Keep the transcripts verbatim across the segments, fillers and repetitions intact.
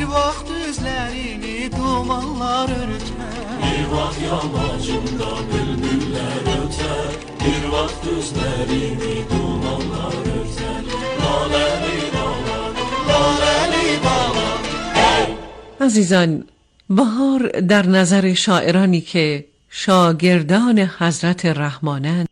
vaxt üzlərini dumanlar örtər, bir vaxt yamacında bülbüllər ötər, bir vaxt üzlərini dumanlar örtər. Laləli dağlar, laləli dağlar. عزیزان، بهار در نظر شاعرانی که شاگردان حضرت رحمانند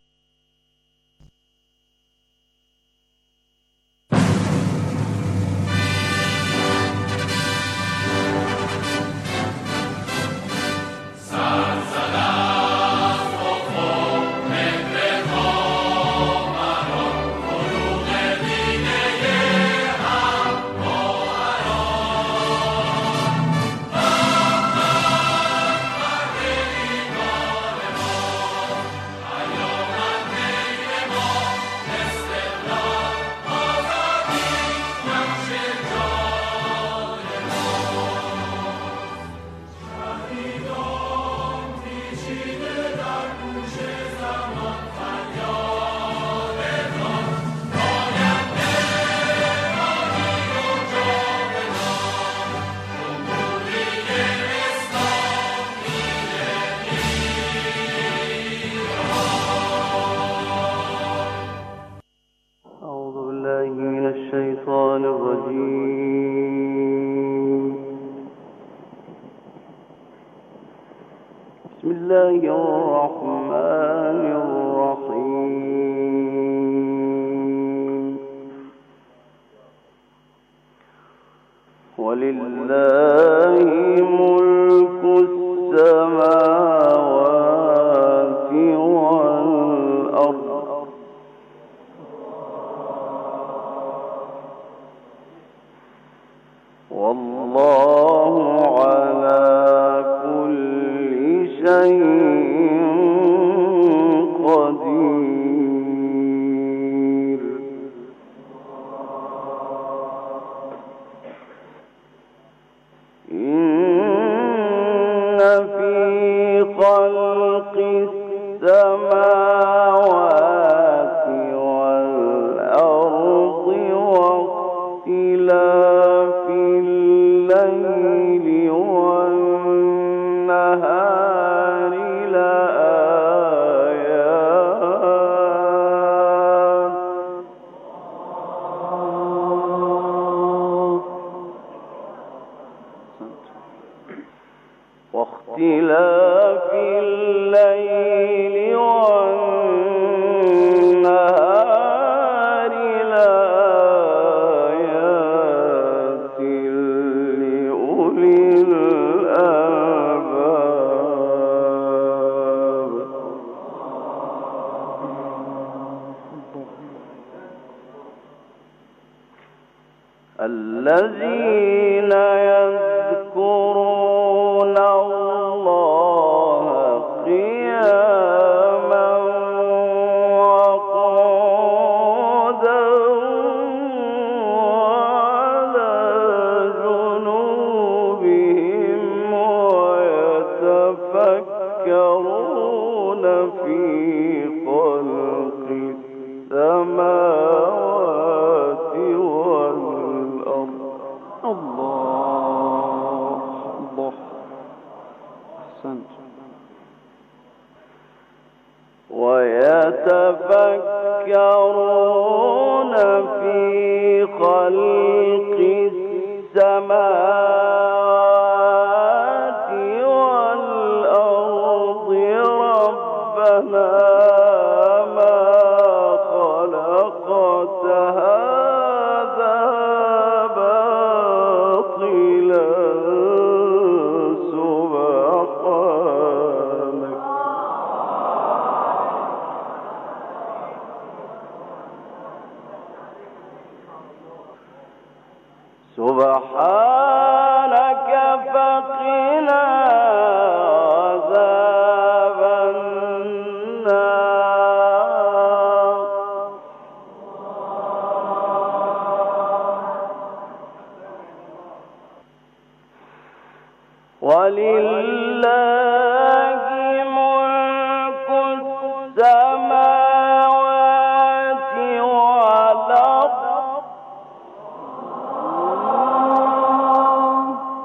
بسم الله الرحمن الرحيم ولله ملك السماوات والأرض والله على كل شيء قدير إن في خلق السماوات والأرض واختلاف الليل والنهار لآيات واختلاف الليل والنهار لآيات لأولي الألباب الذين يذكرون الله قياما وقعودا وعلى جنوبهم ويتفكرون في خلق السماوات والأرض. الله الله أحسنت. ويتفكرون في خلق السماوات والأرض ربنا ما خلقت هذا باطلا سبحانك سبحانك فقنا عذاب النار. ولله ملك السماوات والأرض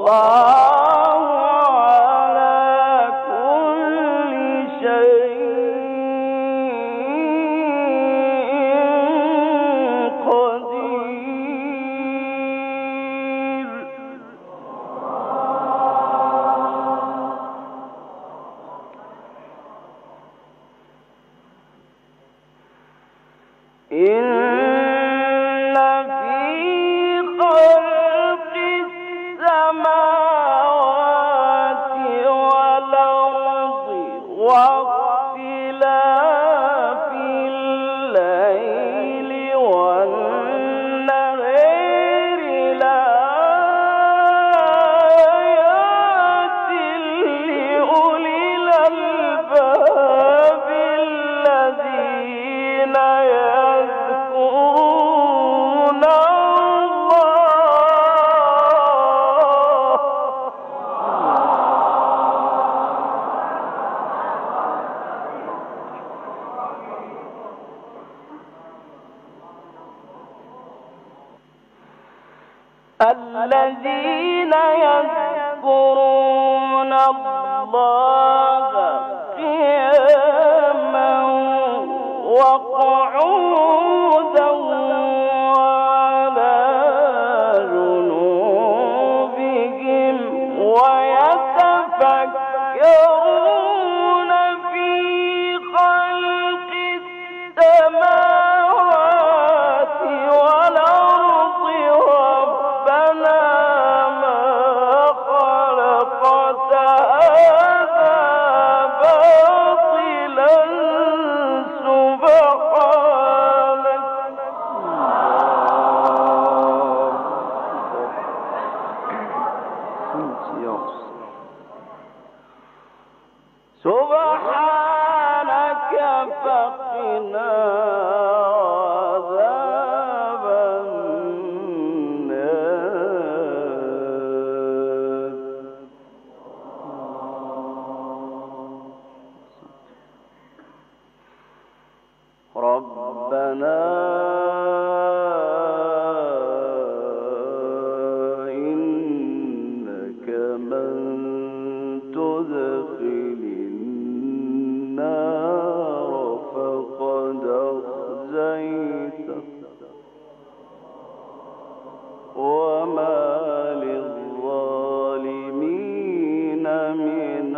الذين يذكرون الله قياما وقعودا وعلى جنوبهم ويتفكرون في خلق السماوات والأرض ربنا ما خلقت هذا باطلا سبحانك سبحانك فقنا عذاب النار ربنا إنك من تدخل النار فقد أخزيته وما للظالمين من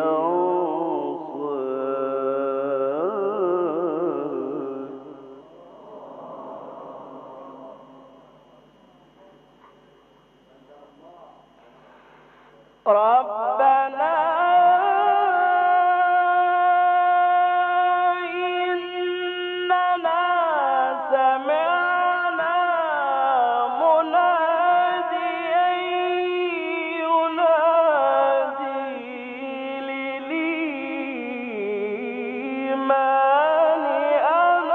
أنصار ربنا إننا سمعنا مناديا ينادي للإيمان أن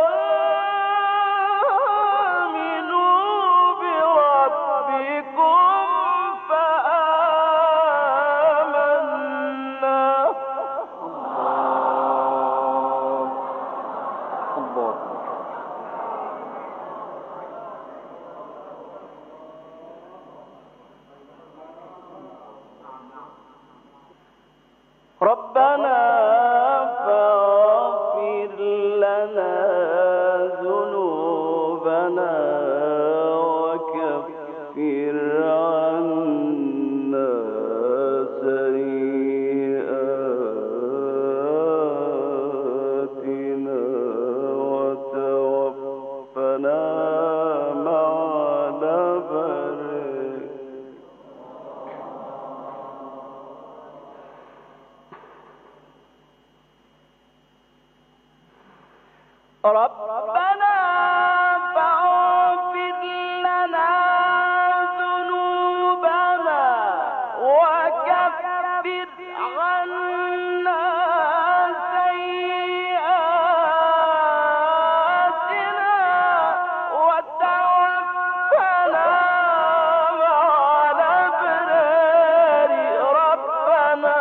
آمنوا بربكم فآمنا ربنا فاغفر لنا ذنوبنا وكفر عنا سيئاتنا وتوفنا مع الأبرار ربنا فاغفر لنا ذنوبنا وكفر عنا سيئاتنا وتوفنا مع الأبرار ربنا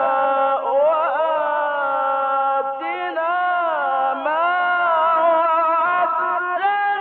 وآتنا ما وعدتنا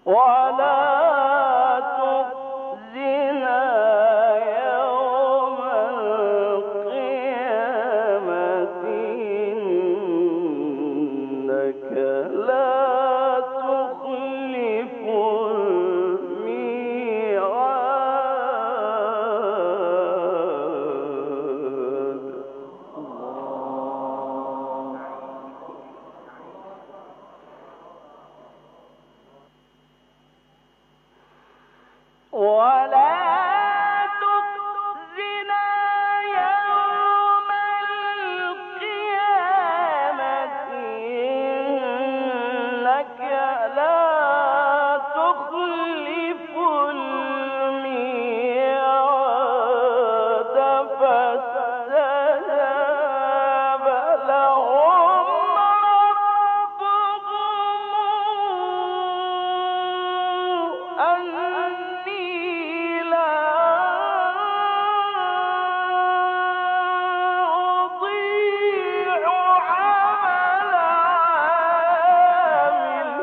ولا تخزنا يوم القيامة إنك لا تخلف الميعاد. ولا تخزنا يوم القيامة إنك لا تخلف الميعاد. فاستجاب لهم ربهم أني لا أضيع عمل عامل.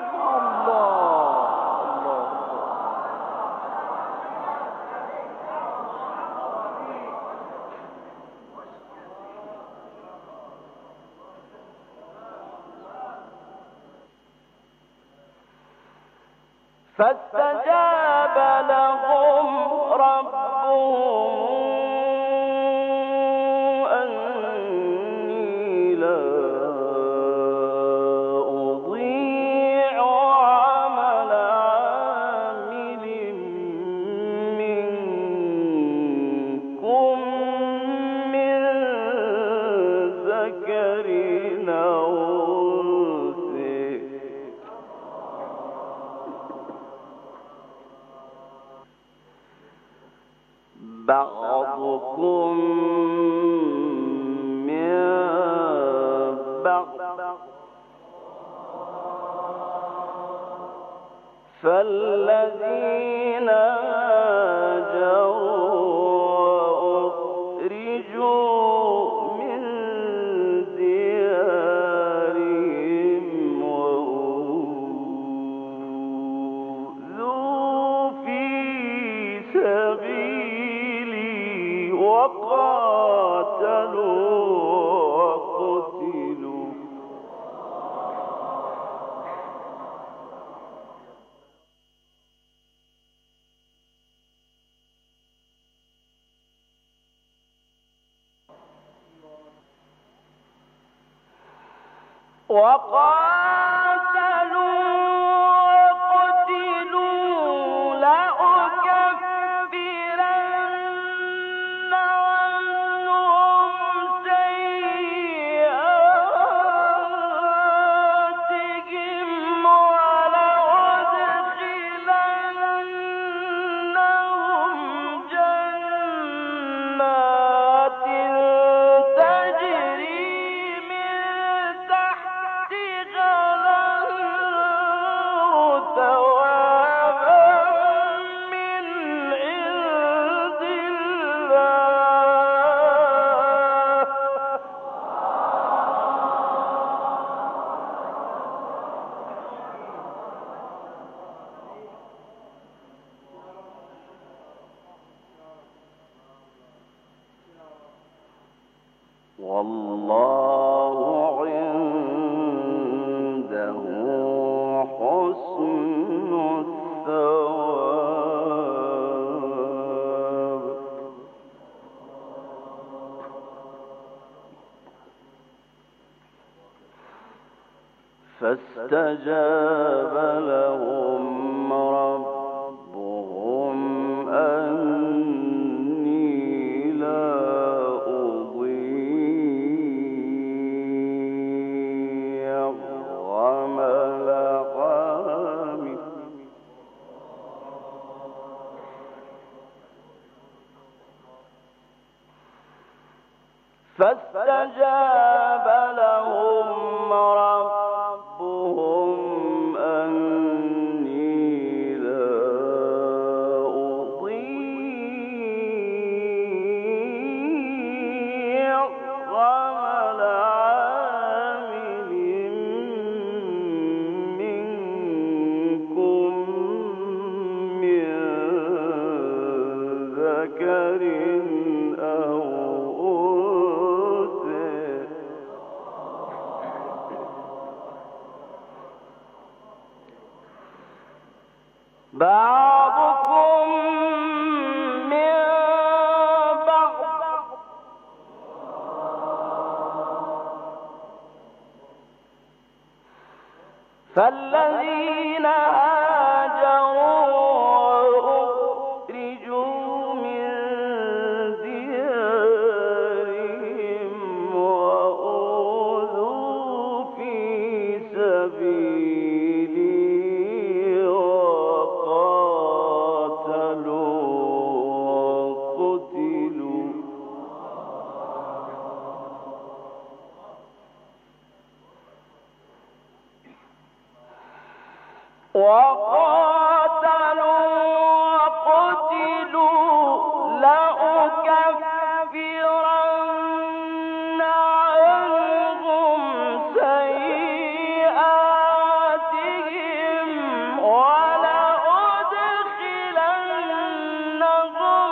فاستجاب لهم ربهم أني لا أضيع عمل عامل منكم من ذكر أو أنثى بعضكم من بعض فالذين هاجروا وأخرجوا من ديارهم وأوذوا في سبيلي وقاتلوا وقتلوا وقاتلوا وقتلوا لأكفرن عنهم سيئاتهم ولأدخلنهم جنات تجري من تحتها الأنهار ثوابا من عند الله. والله عنده حسن الثواب. فاستجاب لهم ربهم أني لا أضيع عمل عامل فاستجاب لهم ربهم أني لا أضيع عمل عامل منكم بعضكم من بعض فالذين هاجروا وأخرجوا من ديارهم وأوذوا في سبيلي وقاتلوا وقتلوا وقاتلوا وقتلوا لأكفرن عنهم سيئاتهم ولأدخلنهم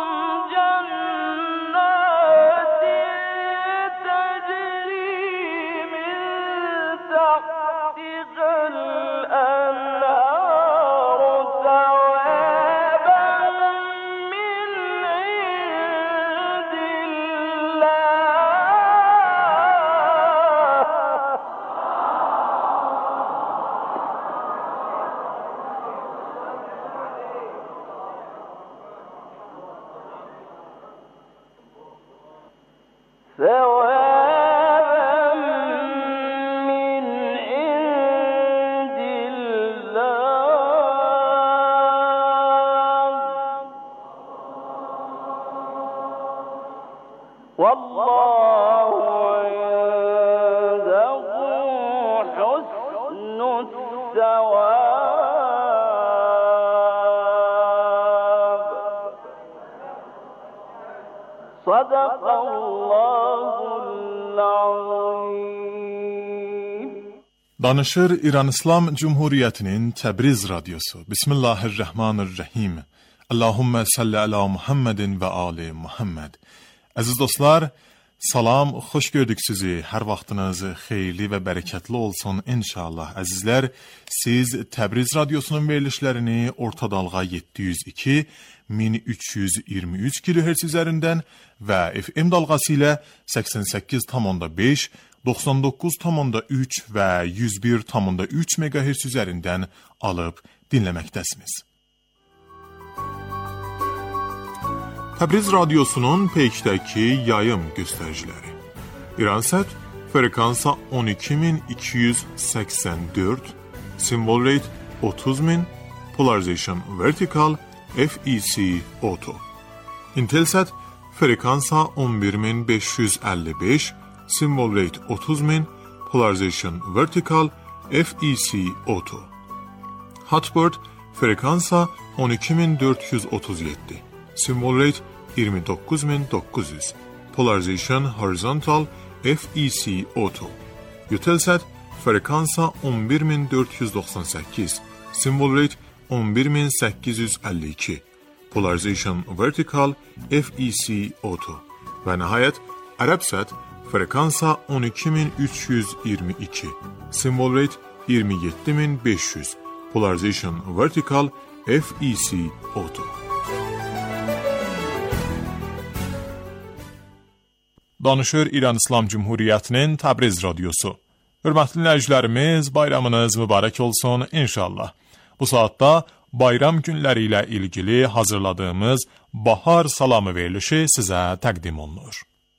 جنات تجري من تحتها الأنهار ثوابا من عند الله ثوابا من عند الله والله عنده حسن الثواب صدق الله العظيم. Danışır İran İslam Cumhuriyeti'nin Təbriz Radyosu. Bismillahirrahmanirrahim. Allahümme salli ala Muhammedin ve ali Muhammed. Aziz dostlar, salam, xoş gördük sizi. Hər vaxtınız xeyirli və bərəkətli olsun inşallah. Əzizlər, siz Təbriz Radyosunun verilişlərini Orta Dalğa yeddi yüz iki min üç yüz iyirmi üç kilohertz üzərindən və F M dalğası ilə səksən səkkiz tam beş, doxsan doqquz tam üç və yüz bir tam üç megahertz üzərindən alıb dinləməkdəsiniz. Təbriz Radyosu'nun Peyk'təki yayım göstəriciləri. İransat frekansa on iki min iki yüz səksən dörd, symbol rate otuz min, polarization vertical, F E C auto. Intelsat frekansa on bir min beş yüz əlli beş, symbol rate otuz min, polarization vertical, F E C auto. Hotbird frekansa on iki min dörd yüz otuz yeddi, symbol rate iyirmi doqquz min doqquz yüz, polarization horizontal, F E C auto. Eutelsat frekansa on bir min dörd yüz doxsan səkkiz, symbol rate on bir min səkkiz yüz əlli iki, polarization vertical, F E C auto. Və nəhayət Arabsat frekansa on iki min üç yüz iyirmi iki, symbol rate iyirmi yeddi min beş yüz, polarization vertical, F E C auto. Danışır İran İslam Cumhuriyeti'nin Təbriz Radyosu. Hörmətli dinləyicilərimiz, bayramınız mübarək olsun inşallah. Bu saatda bayram günləri ilə ilgili hazırladığımız Bahar Salamı verilişi sizə təqdim olunur.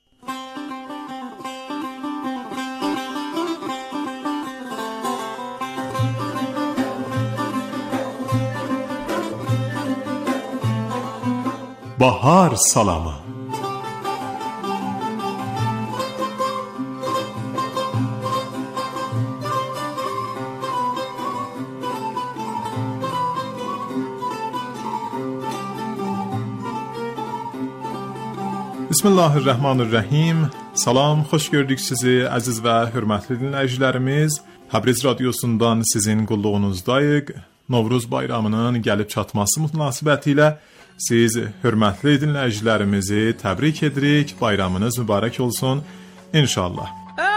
Bahar Salamı. Bismillahirrahmanirrahim. Salam, xoş gördük sizi əziz və hörmətli dinləyicilərimiz. Təbriz Radyosundan sizin qulluğunuzdayıq. Novruz bayramının gəlib çatması münasibətilə siz hörmətli dinləyicilərimizi təbrik edirik. Bayramınız mübarək olsun inşallah.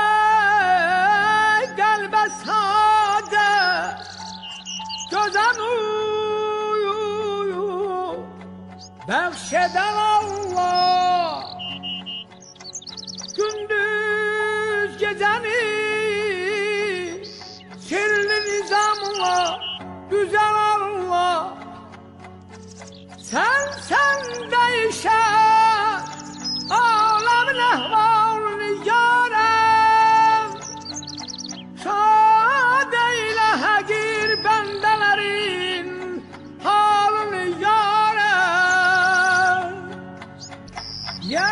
ای قلب ساده جزم او bəxşedən Allah, gündüz gecəni sirli nizamla güzel Allah, sen sen değişen alemin ehvalini yarem, şad eyle hegir bendelerin halini yarem. Ya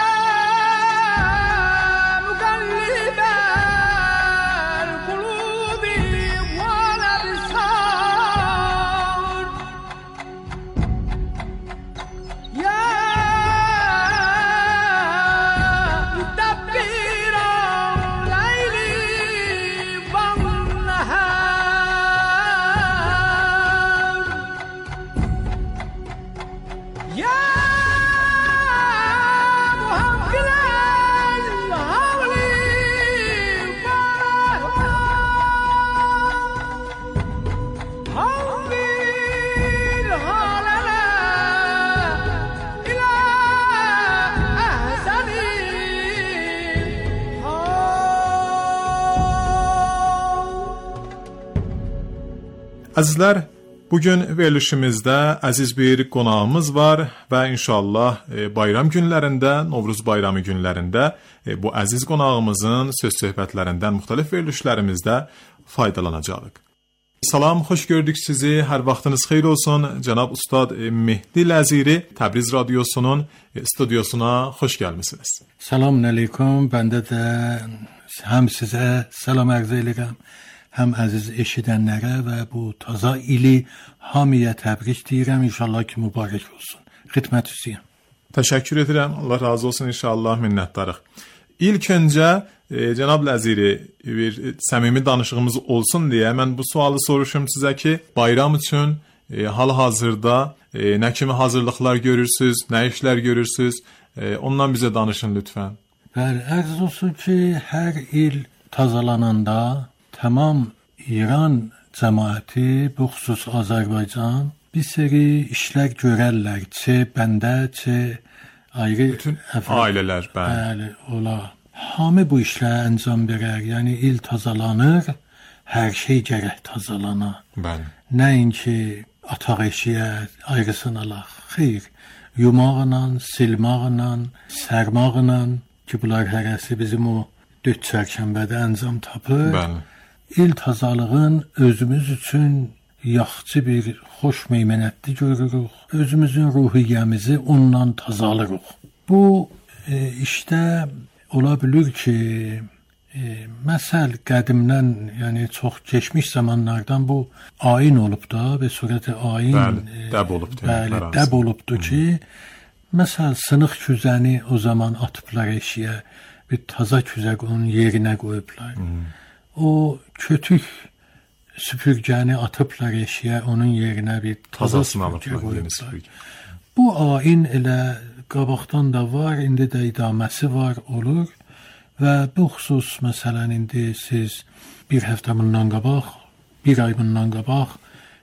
Əzizlər, bugün verilişimizdə əziz bir qonağımız var və inşallah bayram günlərində, Novruz bayramı günlərində bu əziz qonağımızın söz söhbətlərindən müxtəlif verilişlərimizdə faydalanacağıq. Salam, xoş gördük sizi. Hər vaxtınız xeyir olsun. Cənab Ustad Mehdi Ləziri Təbriz Radiosunun studiosuna xoş gəlmisiniz. Salam əleykum. Bəndə də həm sizə salam ərz edirəm, həm əziz eşidənlərə və bu taza ili hamiyə təbrik deyirəm. İnşallah ki, mübarək olsun. Xidmət üzrəyəm. Təşəkkür edirəm. Allah razı olsun. İnşallah minnətdarıq. İlk öncə e, Cənab Ləziri bir səmimi danışığımız olsun deyə mən bu sualı soruşum sizə ki, bayram üçün e, hal-hazırda e, nə kimi hazırlıqlar görürsüz, nə işlər görürsüz? E, ondan bizə danışın lütfən. Bəli, ərz olsun ki, hər il tazalananda tamam İran cəmaəti, bu xüsus Azərbaycan bir seri işlər görərlər. Çə bəndə, çə ayrı bütün əfrad, ailələr, bəli. Bəli, ola. Hamı bu işləri əncam verər. Yəni il tazalanır, hər şey gərək tazalana. Bəli. Nəinki ataq eşiyə ayrısın alaq. Xeyr, yumaqla, silmaqla, sərmaqla ki, bunlar hərəsi bizim o dörd çərşənbədə əncam tapır. Bəli. İl tazalığın özümüz üçün yaxçı bir xoş meymənətli görürük. Özümüzün ruhiyyəmizi ondan tazalırıq. Bu e, işdə ola bilir ki, e, məsəl qədimdən, yəni çox keçmiş zamanlardan bu ayin olub da, və surəti ayin bəli, dəb olubdur. Bəli, dəb olubdur ki, məsəl sınıq küzəni o zaman atıblar eşiyə, bir taza küzək onun yerinə qoyublar. Hmm. O kötük süpürgəni atıblar eşiyə, onun yerinə bir taza süpürgə qoyublar. Bu ayin elə qabaqdan da var, indi də idaməsi var, olur və bu xüsus məsələn indi siz bir həftə bundan qabaq, bir ay bundan qabaq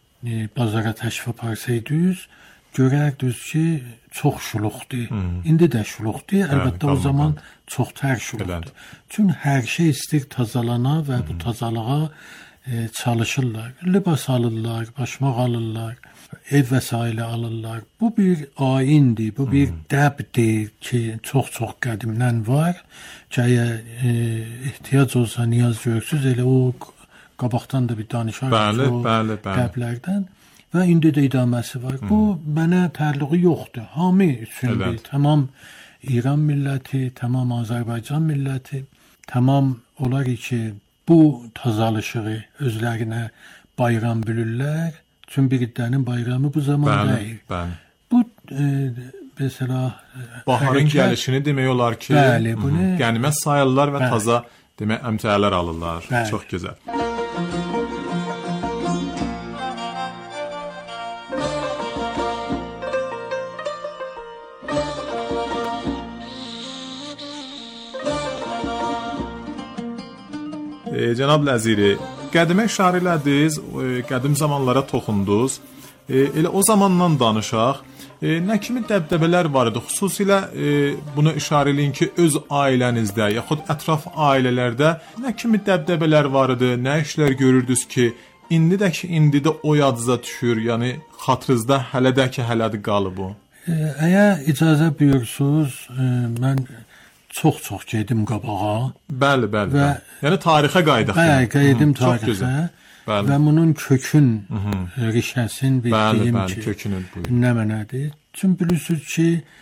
e, bazara təşrif aparsaydınız, görərdiniz ki, çox şuluqdur. Hmm. İndi də şuluqdur, əlbəttə o zaman çox tər şuluqdur. Çünki hər şey istir tazalana və hmm. bu tazalığa e, çalışırlar. Libas alırlar, başmaq alırlar, ev vəsaili alırlar. Bu bir ayindir, bu bir hmm. dəbdir ki, çox-çox qədimdən var. Ki, əgər e, ehtiyac olsa, niyaz görürsüz, elə o qabaqdan da bir danışar bəli, bəli, bəli. Dəblərdən. Və indi də idaməsi var. Hmm. Bu mənə tərliği yoxdur. Hamı üçündür. Evet. Tamam İran milləti, tamam Azərbaycan milləti, tamam olar ki, bu tazalışı özlərinə bayram bilirlər. Çünki bir iddənin bayramı bu zaman deyil. Bəli. Bu e, mesela baharın hərəkət, gəlişini demək olar ki, bəli, bunu qənimət sayırlar və bəli. Taza demək əmtələr alırlar. Bəli. Çox gözəl. E, Cənab Ləziri, qədimə işarə elədiniz, e, qədim zamanlara toxundunuz. E, elə o zamandan danışaq. e, nə kimi dəbdəbələr var idi? Xüsusilə e, bunu işarə eləyin ki, öz ailənizdə yaxud ətraf ailələrdə nə kimi dəbdəbələr var idi? Nə işlər görürdünüz ki, indi də ki, indi də o yadınıza düşür, yəni xatırınızda hələ də ki, hələdir qalıb o? E, əgər icazə buyursunuz, e, mən çox-çox gedim qabağa. Bəli, bəli. Və, bəli. Yəni tarixə qayıdaq. Bəli, qayıdım tarixə. Bəli. Və bunun kökün, rişəsin bildiyim ki, kökünün, nə mənədir? Çünki bilirsiniz ki,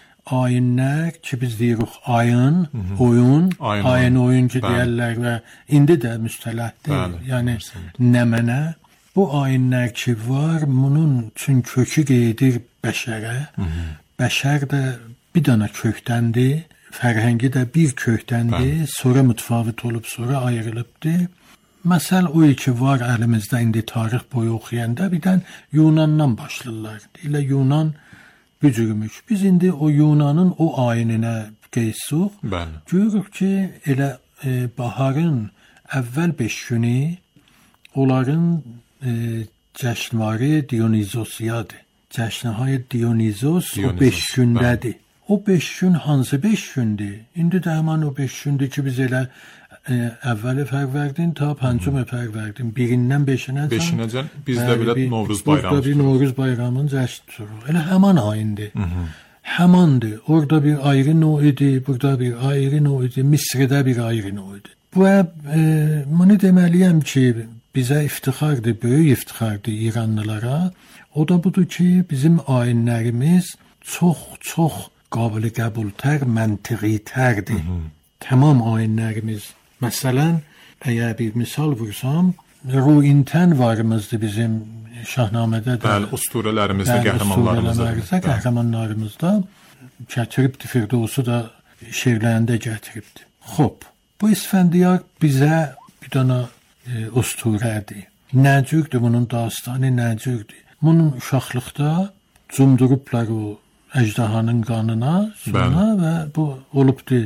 ayinlər ki, biz deyirik ayın, hı -hı. oyun, ayın, ayın oyun ki, deyərlər və indi də müstələhdir. Bəli, yəni, nə mənə? Bu ayinlər ki var, bunun üçün kökü qeydir bəşərə. Hı -hı. Bəşər də bir dana kökdəndir. Fərhəngi də bir kökdəndir, bəli. Sonra mütəfavit olub, sonra ayrılıbdır. Məsəl o ki var əlimizdə indi tarix boyu oxuyanda birdən Yunandan başlayırlar. Elə Yunan bücürmüş. Biz indi o Yunanın o ayininə qeysuq. Görürük ki, elə e, baharın əvvəl beş günü onların e, cəşnvarı Dionizosiyadır. Cəşnəhayı Dionizos o beş gündədir. O beş gün hansı beş gündür? İndi də həman o beş gündür ki, biz elə e, əvvəli fərvərdin ta pəncümə fərvərdin. Birindən beşinəcən. Beşinəcən bizdə belə Novruz bayramı. Burada bir Novruz bayramının cəşn tuturur. Elə həman ayındır. Həmandır. Orada bir ayrı no idi, burada bir ayrı no idi, Misrdə bir ayrı no idi. Bu, e, bunu deməliyəm ki, bizə iftixardır, böyük iftixardır İranlılara. O da budur ki, bizim ayinlərimiz çox, çox qabili qəbultər, məntiqitərdir. Tamam ayinlərimiz. Məsələn, əgər bir misal vursam, Ruintən varımızdır bizim Şahnamədə də. Bəli, usturələrimizdə, qəhrəmanlarımızda. Qəhrəmanlarımızda gətiribdir, Firdovsu da şeirlərində gətiribdir. Xob, bu İsfəndiyar bizə bir dana e, usturədir. Nəcürdür bunun dastanı, nəcürdür. Bunun uşaqlıqda cumdurublar o əcdahanın qanına, suna və bu olubdur.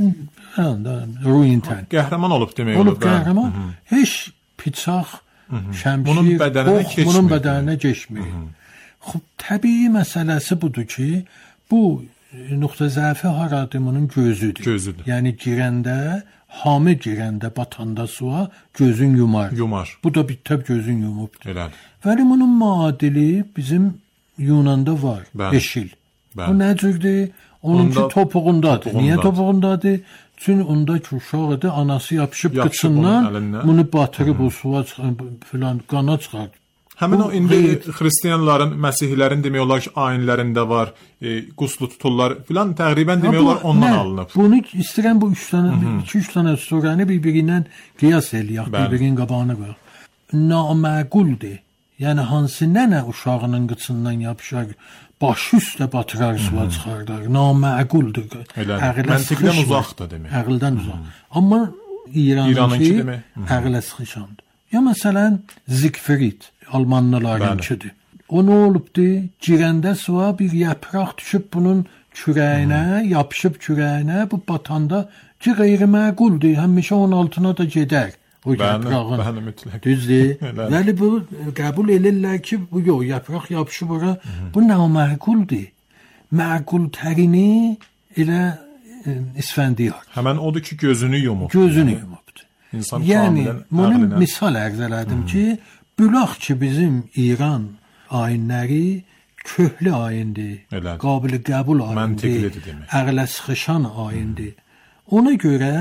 Ruintən. Qəhrəman olub demək olub. Olub qəhrəman. Hı -hı. Heç piçaq, şəmşir, bunun bədəninə ox, bunun bədəninə keçmir. Xub, təbii məsələsi budur ki, bu nöqtə zəfi haradır, bunun gözüdür. Gözüdür. Yəni girəndə, hamı girəndə, batanda suya gözün yumar. Yumar. Bu da bitəb gözün yumubdur. Elədir. Vəli bunun muadili bizim Yunanda var. Bəli. Eşil. Bəli. O nə cürdür? Onunki topuğundadır. topuğundadır. Niyə topuğundadır? Çünki onda ki uşaqdır, anası yapışıb qıçından, bunu batırıb o suya filan qana çıxar. Həmin o indi xristiyanların, məsihlərin demək olar ki, ayinlərində var, e, quslu tuturlar filan, təqribən demək olar ondan nə? Alınıb. Bunu istəyirəm bu üç dənə, iki üç dənə surəni bir-birindən qiyas eləyək, bir-birinin qabağına qoyaq. Naməquldir. Yəni hansı nənə uşağının qıçından yapışar, başı üstə batırar, suya çıxardar. Naməquldur. Məntiqdən uzaqdır demək. Əqldən uzaq. Amma İranınki əqlə sıxışandır. Ya məsələn, Zigfrid, Almanlılarınkidir. O nə olubdur? Girəndə suya bir yapraq düşüb bunun kürəyinə, yapışıb kürəyinə, bu batanda ki, qeyri-məquldur. Həmişə onun altına da gedər. O yaprağın. Bəli, mütləq. Düzdür. Vəli bu qəbul edirlər ki, bu yox, yapraq yapışıb ora. Bu naməquldur. Məqul tərini elə e, İsfəndiyar. Həmən odur ki, gözünü yumub. Gözünü yumubdur. İnsan yəni, bunu əqlinə... misal ərz elədim ki, bülaq ki, bizim İran ayinləri köhlü ayindir. Elədir. Qabili qəbul ayindir. Məntiqlidir demək. Əqlə sıxışan ayindir. Ona görə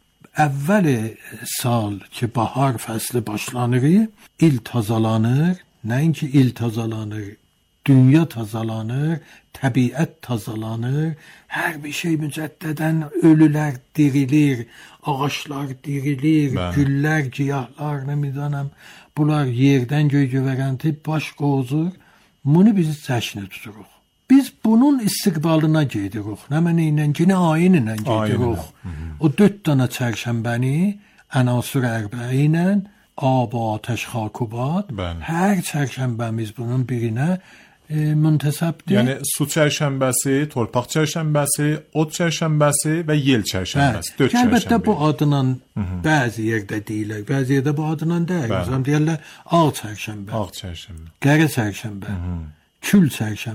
əvvəli sal ki, bahar fəsli başlanır, il tazalanır, nəinki il tazalanır, dünya tazalanır, təbiət tazalanır, hər bir şey mücəddədən ölülər dirilir, ağaçlar dirilir, Bəli. Güllər, giyahlar, nə midanəm, bunlar yerdən göy gövərənti baş qozur, bunu biz cəşni tuturuq. Biz bunun istiqbalına gedirik. Nə mənə ilə, yine ayinlə gedirik. O dörd dana çərşənbəni, ənasır ərbəyi ilə, ab, atəş, xakubad, hər çərşənbəmiz bunun birinə e, müntəsəbdir. Yəni su çərşənbəsi, torpaq çərşənbəsi, ot çərşənbəsi və yel çərşənbəsi. Dörd çərşənbə. Əlbəttə bu adla bəzi yerdə deyilər, bəzi yerdə bu adla deyil. Deyirlər ağ çərşənbə, ağ çərşənbə, qərə çərşənbə, kül çərşənbə.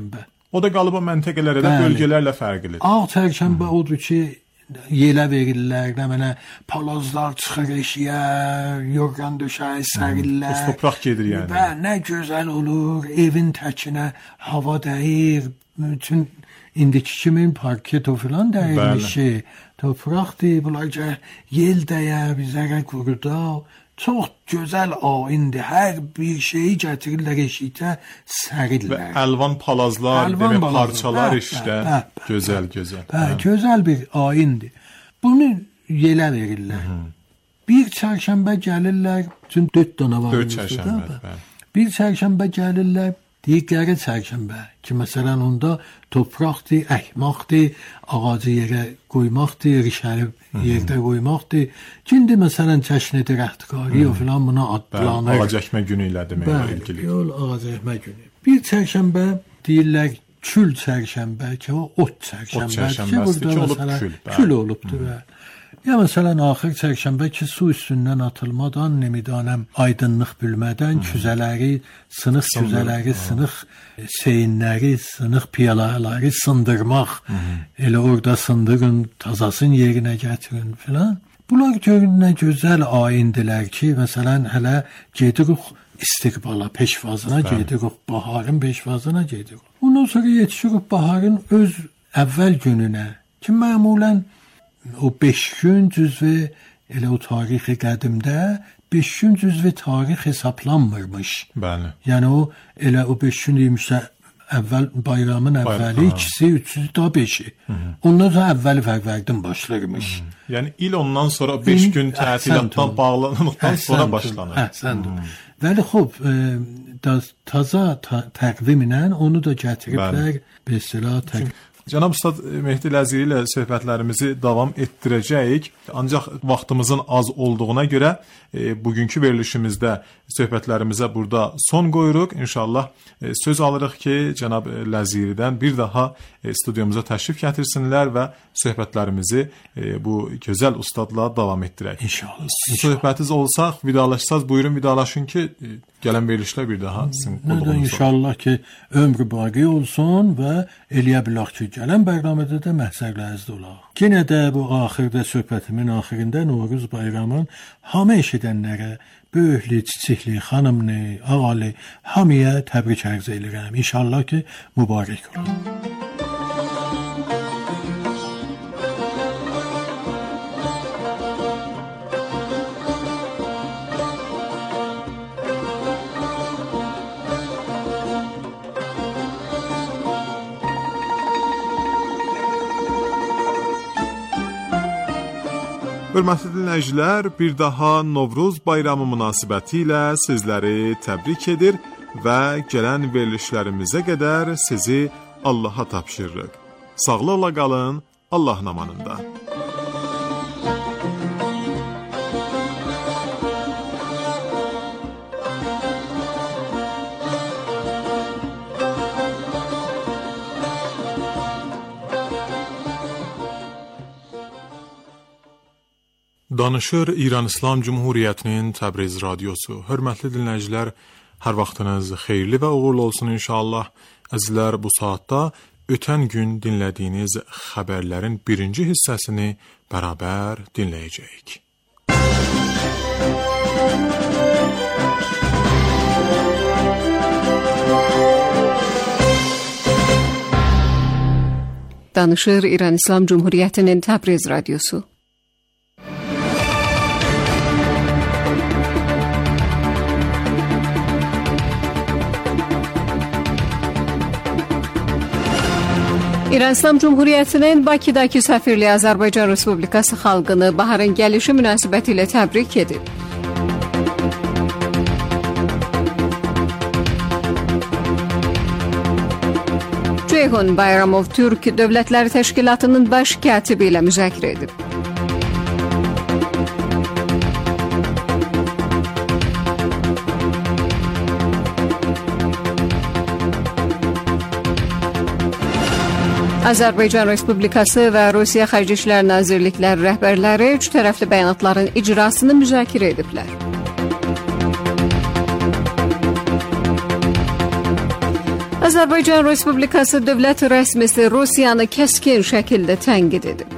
O da qalıb o məntəqələrə də bölgələrlə fərqlidir. Ağ çərşənbə odur ki, yelə verirlər, nə mənə palazlar çıxır eşiyə, yorğan döşəyi sərirlər. O topraq gedir yəni. Və nə gözəl olur, evin təkinə hava dəyir, bütün indiki kimin parket o filan dəyirmişi, topraqdır, bunlar ki, yel dəyər, bizlərə quruda. Çox gözəl ayindir. Hər bir şeyi gətirirlər eşikdə, sərirlər. Və əlvan palazlar, əlvan demək, palazlar. parçalar Hə, işdə. hə, hə, Gözəl, gözəl. Hə, gözəl bir ayindir. Bunu yelə verirlər. Hı -hı. Bir çərşənbə gəlirlər, çünki dörd dana var. Dörd çərşənbə, bəli. Bir çərşənbə gəlirlər, digəri çərşənbə ki, məsələn, onda topraqdır, əhmaqdır, ağacı yerə qoymaqdır, rişəli yerdə qoymaqdır. Kimdir, məsələn, çəşni dirəxtqari o filan buna adlanır. Ağac əkmə günü ilə demək ilgili. Yol ağac əkmə günü. Bir çərşənbə deyirlər, kül çərşənbə ki, o ot çərşənbədir ki, burada məsələn, kül, kül olubdur. Ya məsələn, axır çərşənbə ki, su üstündən atılmadan, nemidanəm, aydınlıq bülmədən, küzələri, sınıq küzələri, sınıq seyinləri, sınıq piyalaları sındırmaq, elə orada sındırın, tazasın yerinə gətirin filan. Bunlar görün nə gözəl ayindilər ki, məsələn, hələ gedirik istiqbala, peşvazına gedirik, baharın peşvazına gedirik. Ondan sonra yetişirik baharın öz əvvəl gününə ki, məmulən o beş gün cüzvə, elə o tarixi qədimdə beş gün cüzvə tarix hesablanmırmış. Bəli. Yəni o, elə o beş gün deymişsə, əvvəl bayramın əvvəli, ikisi, üçü, daha beşi. Ondan sonra əvvəli fərqlərdən başlarmış. Hı -hı. Yəni il ondan sonra beş gün tətilatdan bağlanıqdan sonra başlanır. Əhsəndir. Vəli xub, e, da, taza ta, təqvimlə onu da gətiriblər, bir silah təqvim. Cənab Ustad Mehdi Ləziri ilə söhbətlərimizi davam etdirəcəyik. Ancaq vaxtımızın az olduğuna görə e, bugünkü verilişimizdə söhbətlərimizə burada son qoyuruq. İnşallah e, söz alırıq ki, Cənab Ləziridən bir daha e, studiyamıza təşrif gətirsinlər və söhbətlərimizi e, bu gözəl ustadla davam etdirək. İnşallah. Söhbətiniz olsa, vidalaşsaz, buyurun vidalaşın ki, e, gələn verilişlər bir daha sizin qulluğunuzda. İnşallah ki, ömrü baqi olsun və eləyə bilək ki, gələn bərnamədə də məhsərlərinizdə olaq. Yenə də bu axırda söhbətimin axırında Novruz bayramın hamı eşidənlərə, böyükli, çiçikli, xanımlı, ağalı, hamıya təbrik ərz edirəm. İnşallah ki, mübarək olun. Hörmətli dinləyicilər, bir daha Novruz bayramı münasibətilə sizləri təbrik edir və gələn verilişlərimizə qədər sizi Allaha tapşırırıq. Sağlıqla qalın, Allah namanında. Danışır İran İslam Cumhuriyyətinin Təbriz radiosu. Hörmətli dinləyicilər, hər vaxtınız xeyirli və uğurlu olsun inşallah. Əzizlər, bu saatda ötən gün dinlədiyiniz xəbərlərin birinci hissəsini bərabər dinləyəcəyik. Danışır İran İslam Cumhuriyyətinin Təbriz radiosu. İran İslam Cumhuriyyətinin Bakıdakı səfirliyi Azərbaycan Respublikası xalqını baharın gəlişi münasibətilə təbrik edib. Ceyhun Bayramov Türk Dövlətləri Təşkilatının baş katibi ilə müzakirə edib. Azərbaycan Respublikası və Rusiya Xarici İşlər Nazirlikləri rəhbərləri üç tərəfli bəyanatların icrasını müzakirə ediblər. Azərbaycan Respublikası dövlət rəsmisi Rusiyanı kəskin şəkildə tənqid edib.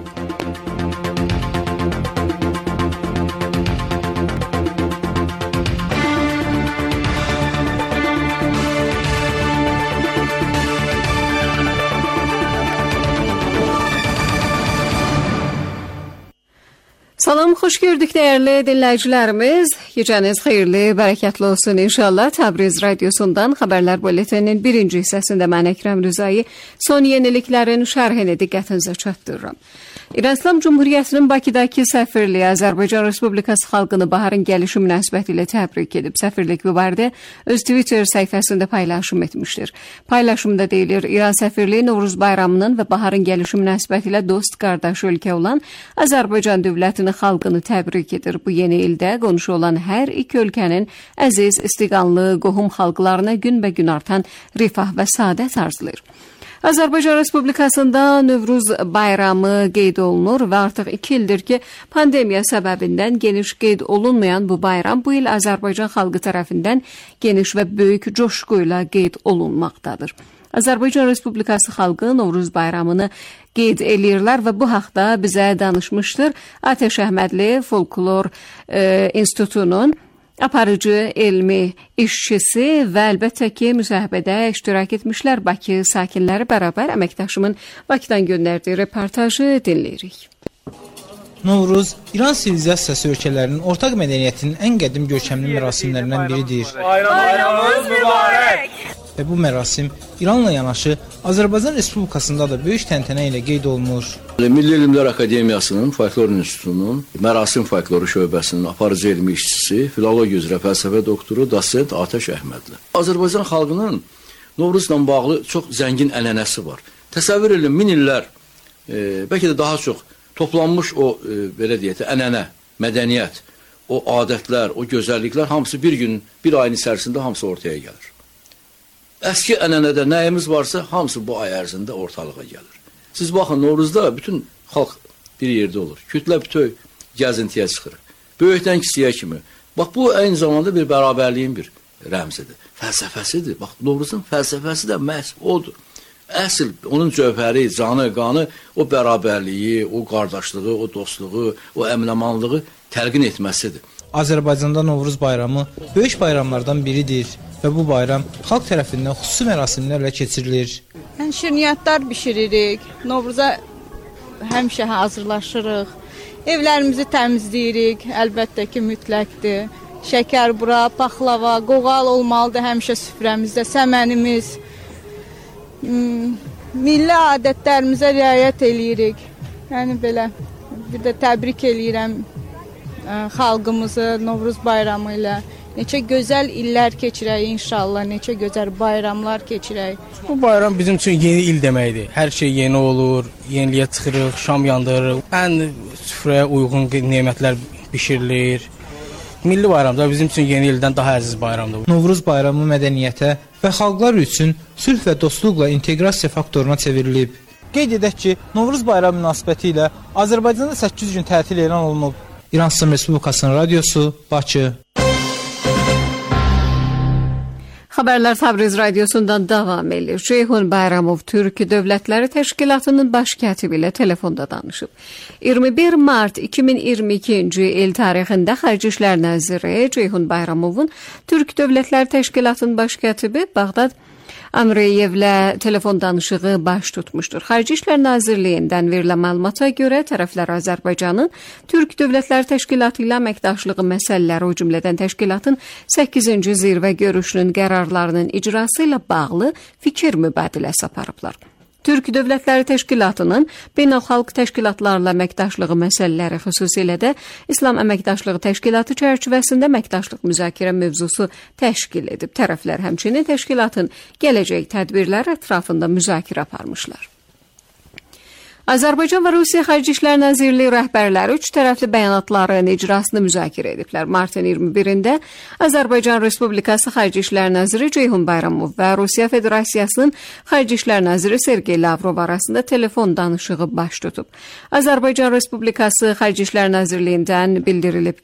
Salam, xoş gördük dəyərli dinləyicilərimiz. Gecəniz xeyirli, bərəkətli olsun inşallah. Təbriz Radiosundan xəbərlər bulletininin birinci hissəsində mən Əkrəm Rızayı son yeniliklərin şərhini diqqətinizə çatdırıram. İran İslam Cumhuriyyətinin Bakıdakı səfirliyi Azərbaycan Respublikası xalqını baharın gəlişi münasibəti ilə təbrik edib. Səfirlik bu barədə öz Twitter səhifəsində paylaşım etmişdir. Paylaşımda deyilir, İran səfirliyi Novruz bayramının və baharın gəlişi münasibəti ilə dost qardaş ölkə olan Azərbaycan dövlətini xalqını təbrik edir. Bu yeni ildə qonşu olan hər iki ölkənin əziz, istiqanlı, qohum xalqlarına günbəgün artan rifah və saadət arzulayır. Azərbaycan Respublikasında Novruz bayramı qeyd olunur və artıq iki ildir ki, pandemiya səbəbindən geniş qeyd olunmayan bu bayram bu il Azərbaycan xalqı tərəfindən geniş və böyük coşqu ilə qeyd olunmaqdadır. Azərbaycan Respublikası xalqı Novruz bayramını qeyd eləyirlər və bu haqda bizə danışmışdır Atəş Əhmədli Folklor e, İnstitutunun aparıcı elmi işçisi və əlbəttə ki, müsahibədə iştirak etmişlər Bakı sakinləri bərabər əməkdaşımın Bakıdan göndərdiyi reportajı dinləyirik. Novruz, İran sivilizasiyası ölkələrinin ortaq mədəniyyətinin ən qədim görkəmli mərasimlərindən biridir. Bayramınız mübarək! Və bu mərasim İranla yanaşı Azərbaycan Respublikasında da böyük təntənə ilə qeyd olunur. Milli Elmlər Akademiyasının Folklor İnstitutunun Mərasim Folkloru şöbəsinin aparıcı elmi işçisi, filologiya üzrə fəlsəfə doktoru, dosent Atəş Əhmədli. Azərbaycan xalqının Novruzla bağlı çox zəngin ənənəsi var. Təsəvvür edin, min illər, e, bəlkə də daha çox toplanmış o, e, belə deyək, ənənə, mədəniyyət, o adətlər, o gözəlliklər hamısı bir gün, bir ayın içərisində hamısı ortaya gəlir. Əski ənənədə nəyimiz varsa, hamısı bu ay ərzində ortalığa gəlir. Siz baxın, Novruzda bütün xalq bir yerdə olur. Kütlə bütöv gəzintiyə çıxır. Böyükdən kiçiyə kimi. Bax, bu eyni zamanda bir bərabərliyin bir rəmzidir. Fəlsəfəsidir. Bax, Novruzun fəlsəfəsi də məhz odur. Əsl onun cövhəri, canı, qanı, o bərabərliyi, o qardaşlığı, o dostluğu, o əminəmanlığı təlqin etməsidir. Azərbaycanda Novruz bayramı böyük bayramlardan biridir və bu bayram xalq tərəfindən xüsusi mərasimlərlə keçirilir. Yəni, şirniyyatlar bişiririk, Novruza həmişə hazırlaşırıq, evlərimizi təmizləyirik, əlbəttə ki, mütləqdir. Şəkər bura, paxlava, qoğal olmalıdır həmişə süfrəmizdə, səmənimiz, milli adətlərimizə riayət eləyirik. Yəni, belə, bir də təbrik eləyirəm xalqımızı Novruz bayramı ilə. Neçə gözəl illər keçirək inşallah, neçə gözəl bayramlar keçirək. Bu bayram bizim üçün yeni il deməkdir. Hər şey yeni olur, yeniliyə çıxırıq, şam yandırırıq. Ən süfrəyə uyğun nemətlər bişirilir. Milli bayramlar bizim üçün yeni ildən daha əziz bayramdır. Novruz bayramı mədəniyyətə və xalqlar üçün sülh və dostluqla inteqrasiya faktoruna çevrilib. Qeyd edək ki, Novruz bayramı münasibəti ilə Azərbaycanda səkkiz gün tətil elan olunub. İran İslam Respublikasının radiosu, Bakı. Xəbərlər Təbriz Radiosundan davam edir. Ceyhun Bayramov Türk Dövlətləri Təşkilatının baş katibi ilə telefonda danışıb. iyirmi bir mart iki min iyirmi ikinci il tarixində Xarici İşlər Naziri Ceyhun Bayramovun Türk Dövlətləri Təşkilatının baş katibi Bağdad Amreyevlə telefon danışığı baş tutmuşdur. Xarici İşlər Nazirliyindən verilən məlumata görə tərəflər Azərbaycanın Türk Dövlətləri Təşkilatı ilə əməkdaşlığı məsələləri, o cümlədən təşkilatın səkkizinci zirvə görüşünün qərarlarının icrası ilə bağlı fikir mübadiləsi aparıblar. Türk Dövlətləri Təşkilatının beynəlxalq təşkilatlarla əməkdaşlığı məsələləri, xüsusilə də İslam Əməkdaşlığı Təşkilatı çərçivəsində əməkdaşlıq müzakirə mövzusu təşkil edib. Tərəflər həmçinin təşkilatın gələcək tədbirləri ətrafında müzakirə aparmışlar. Azərbaycan və Rusiya Xarici İşlər Nazirliyi rəhbərləri üç tərəfli bəyanatların icrasını müzakirə ediblər. Martın iyirmi birində Azərbaycan Respublikası Xarici İşlər Naziri Ceyhun Bayramov və Rusiya Federasiyasının Xarici İşlər Naziri Sergey Lavrov arasında telefon danışığı baş tutub. Azərbaycan Respublikası Xarici İşlər Nazirliyindən bildirilib ki,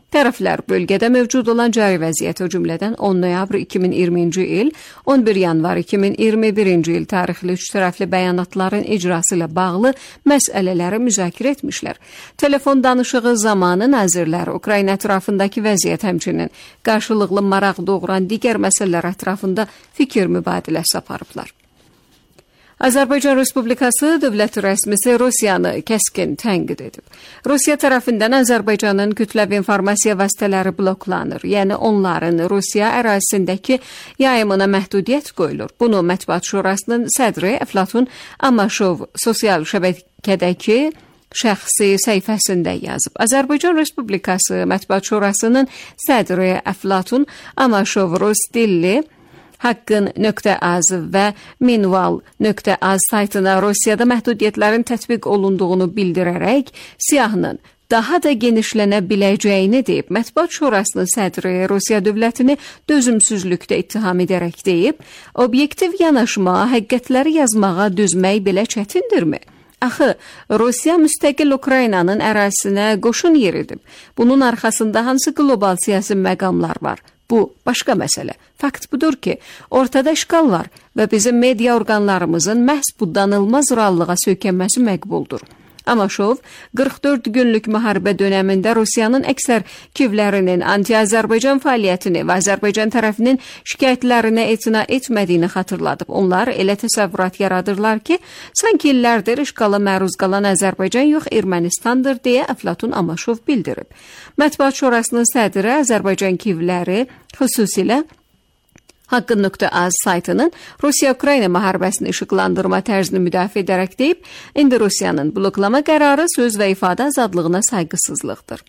Tərəflər bölgədə mövcud olan cari vəziyyət, o cümlədən on noyabr iki min iyirminci il, on bir yanvar iki min iyirmi birinci il tarixli üç tərəfli bəyanatların icrası ilə bağlı məsələləri müzakirə etmişlər. Telefon danışığı zamanı nazirlər Ukrayna ətrafındakı vəziyyət, həmçinin qarşılıqlı maraq doğuran digər məsələlər ətrafında fikir mübadiləsi aparıblar. Azərbaycan Respublikası dövlət rəsmisi Rusiyanı kəskin tənqid edib. Rusiya tərəfindən Azərbaycanın kütləvi informasiya vasitələri bloklanır, yəni onların Rusiya ərazisindəki yayımına məhdudiyyət qoyulur. Bunu Mətbuat Şurasının sədri Əflatun Amaşov sosial şəbəkədəki şəxsi səhifəsində yazıb. Azərbaycan Respublikası Mətbuat Şurasının sədri Əflatun Amaşov rus dilli Haqqın.az və Minval.az saytına Rusiyada məhdudiyyətlərin tətbiq olunduğunu bildirərək siyahının daha da genişlənə biləcəyini deyib. Mətbuat Şurasının sədri Rusiya dövlətini dözümsüzlükdə ittiham edərək deyib, obyektiv yanaşma, həqiqətləri yazmağa düzmək belə çətindirmi? Axı, Rusiya müstəqil Ukraynanın ərazisinə qoşun yeridib. Bunun arxasında hansı qlobal siyasi məqamlar var? Bu, başqa məsələ. Fakt budur ki, ortada işğal var və bizim media orqanlarımızın məhz bu danılmaz reallığa söykənməsi məqbuldur. Amaşov, qırx dörd günlük müharibə dönəmində Rusiyanın əksər kivlərinin anti-Azərbaycan fəaliyyətini və Azərbaycan tərəfinin şikayətlərinə etina etmədiyini xatırladıb. Onlar elə təsəvvürat yaradırlar ki, sanki illərdir işğala məruz qalan Azərbaycan yox, Ermənistandır deyə Əflatun Amaşov bildirib. Mətbuat Şurasının sədri Azərbaycan kivləri xüsusilə Haqqın.az saytının Rusiya-Ukrayna müharibəsini işıqlandırma tərzini müdafiə edərək deyib, indi Rusiyanın bloklama qərarı söz və ifadə azadlığına sayğısızlıqdır.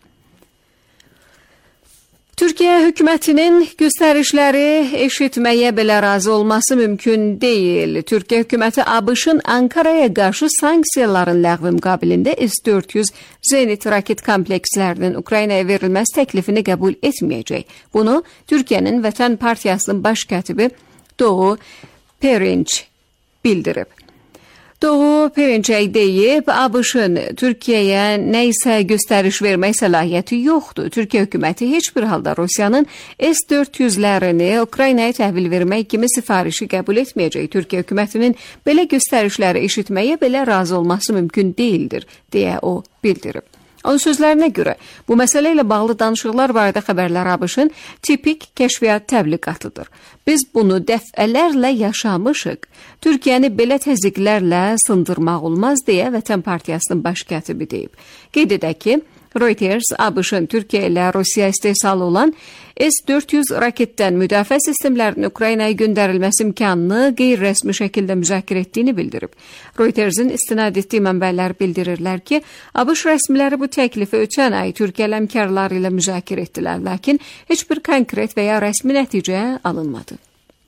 Türkiyə hökumətinin göstərişləri eşitməyə belə razı olması mümkün deyil. Türkiyə hökuməti ABŞ-ın Ankaraya qarşı sanksiyaların ləğvi müqabilində S dörd yüz Zenit raket komplekslərinin Ukraynaya verilməsi təklifini qəbul etməyəcək. Bunu Türkiyənin Vətən Partiyasının baş katibi Doğu Perinç bildirib. Doğu Perinçək deyib, ABŞ-ın Türkiyəyə nə isə göstəriş vermək səlahiyyəti yoxdur. Türkiyə hökuməti heç bir halda Rusiyanın S dörd yüzlərini Ukraynaya təhvil vermək kimi sifarişi qəbul etməyəcək. Türkiyə hökumətinin belə göstərişləri eşitməyə belə razı olması mümkün deyildir, deyə o bildirib. Onun sözlərinə görə, bu məsələ ilə bağlı danışıqlar barədə xəbərlər ABŞ-ın tipik kəşfiyyat təbliğatıdır. Biz bunu dəfələrlə yaşamışıq. Türkiyəni belə təzyiqlərlə sındırmaq olmaz deyə Vətən Partiyasının baş katibi deyib. Qeyd edək ki, Reuters ABŞ-ın Türkiyə ilə Rusiya istehsalı olan S dörd yüz raketdən müdafiə sistemlərinin Ukraynaya göndərilməsi imkanını qeyri-rəsmi şəkildə müzakirə etdiyini bildirib. Reutersin istinad etdiyi mənbələr bildirirlər ki, ABŞ rəsmiləri bu təklifi ötən ay Türkiyə həmkarları ilə müzakirə etdilər, lakin heç bir konkret və ya rəsmi nəticə alınmadı.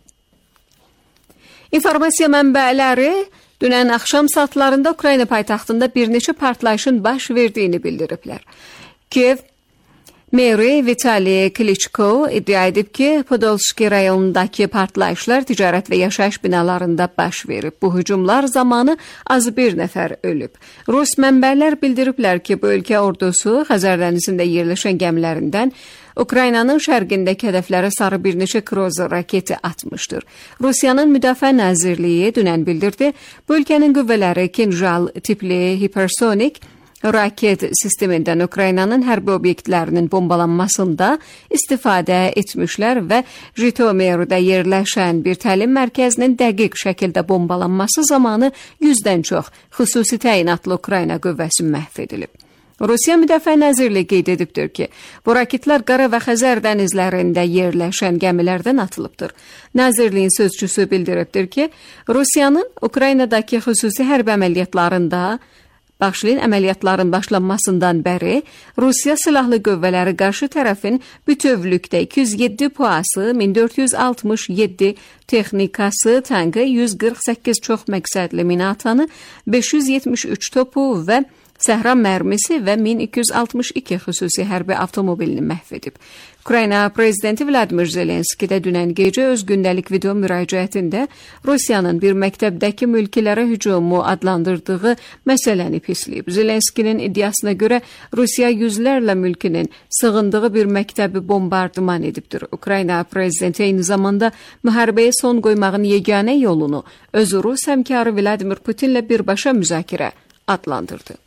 İnformasiya mənbələri dünən axşam saatlarında Ukrayna paytaxtında bir neçə partlayışın baş verdiyini bildiriblər. Kiev meri Vitali Klitschko iddia edib ki, Podolski rayonundakı partlayışlar ticarət və yaşayış binalarında baş verib. Bu hücumlar zamanı az bir nəfər ölüb. Rus mənbələr bildiriblər ki, bu ölkə ordusu Xəzər dənizində yerləşən gəmilərindən Ukraynanın şərqindəki hədəflərə sarı bir neçə kruizer raketi atmışdır. Rusiyanın Müdafiə Nazirliyi dünən bildirdi, bu ölkənin qüvvələri Kinjal tipli hipersonik raket sistemindən Ukraynanın hərbi obyektlərinin bombalanmasında istifadə etmişlər və Jitomirdə yerləşən bir təlim mərkəzinin dəqiq şəkildə bombalanması zamanı yüzdən çox xüsusi təyinatlı Ukrayna qüvvəsi məhv edilib. Rusiya Müdafiə Nazirliyi qeyd edibdir ki, bu raketlər Qara və Xəzər dənizlərində yerləşən gəmilərdən atılıbdır. Nazirliyin sözçüsü bildiribdir ki, Rusiyanın Ukraynadakı xüsusi hərbi əməliyyatlarında Bağışlayın, əməliyyatların başlanmasından bəri Rusiya silahlı qüvvələri qarşı tərəfin bütövlükdə iki yüz yeddi puası, min dörd yüz altmış yeddi texnikası, tankı, yüz qırx səkkiz çox məqsədli minatanı, beş yüz yetmiş üç topu və Səhra mərmisi və min iki yüz altmış iki xüsusi hərbi avtomobilini məhv edib. Ukrayna prezidenti Vladimir Zelenski də dünən gecə öz gündəlik video müraciətində Rusiyanın bir məktəbdəki mülkilərə hücumu adlandırdığı məsələni pisləyib. Zelenskinin iddiasına görə Rusiya yüzlərlə mülkinin sığındığı bir məktəbi bombardıman edibdir. Ukrayna prezidenti eyni zamanda müharibəyə son qoymağın yeganə yolunu öz Rus həmkarı Vladimir Putinlə birbaşa müzakirə adlandırdı.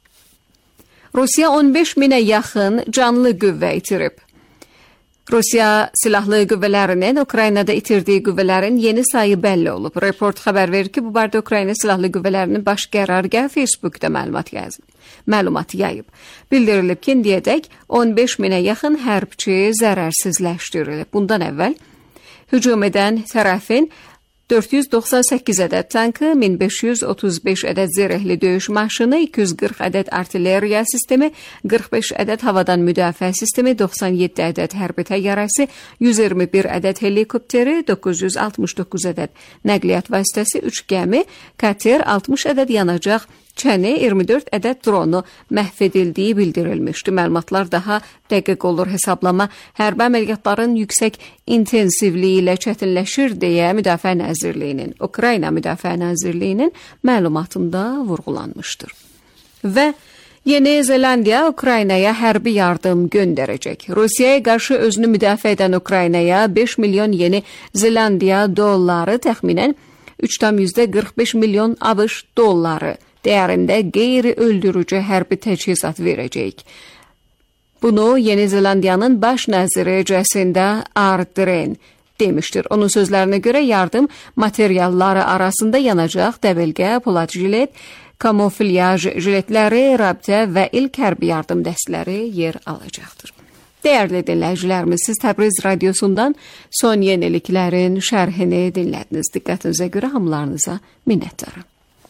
Rusiya on beş minə yaxın canlı qüvvə itirib. Rusiya silahlı qüvvələrinin Ukraynada itirdiyi qüvvələrin yeni sayı bəlli olub. Report xəbər verir ki, bu barədə Ukrayna silahlı qüvvələrinin baş qərargahı Facebookda məlumat yazıb. Məlumat yayıb. Bildirilib ki, indiyədək on beş minə yaxın hərbçi zərərsizləşdirilib. Bundan əvvəl hücum edən tərəfin dörd yüz doxsan səkkiz ədəd tankı, min beş yüz otuz beş ədəd zirehli döyüş maşını, iki yüz qırx ədəd artilleriya sistemi, qırx beş ədəd havadan müdafiə sistemi, doxsan yeddi ədəd hərbi təyyarəsi, yüz iyirmi bir ədəd helikopteri, doqquz yüz altmış doqquz ədəd nəqliyyat vasitəsi, üç gəmi, kater, altmış ədəd yanacaq, çəni, iyirmi dörd ədəd dronu məhv edildiyi bildirilmişdi. Məlumatlar daha dəqiq olur. Hesablama hərbi əməliyyatların yüksək intensivliyi ilə çətinləşir deyə Müdafiə Nazirliyinin, Ukrayna Müdafiə Nazirliyinin məlumatında vurğulanmışdır. Və Yeni Zelandiya Ukraynaya hərbi yardım göndərəcək. Rusiyaya qarşı özünü müdafiə edən Ukraynaya beş milyon Yeni Zelandiya dolları, təxminən üç tam qırx beş milyon ABŞ dolları dəyərində qeyri-öldürücü hərbi təchizat verəcək. Bunu Yeni Zelandiyanın baş naziri Jacinda Ardern demişdir. Onun sözlərinə görə yardım materialları arasında yanacaq, dəbilqə, polad jilet, kamuflyaj jiletləri, rabitə və ilk hərbi yardım dəstləri yer alacaqdır. Dəyərli dinləyicilərimiz, siz Təbriz radiosundan son yeniliklərin şərhini dinlədiniz. Diqqətinizə görə hamılarınıza minnətdarım.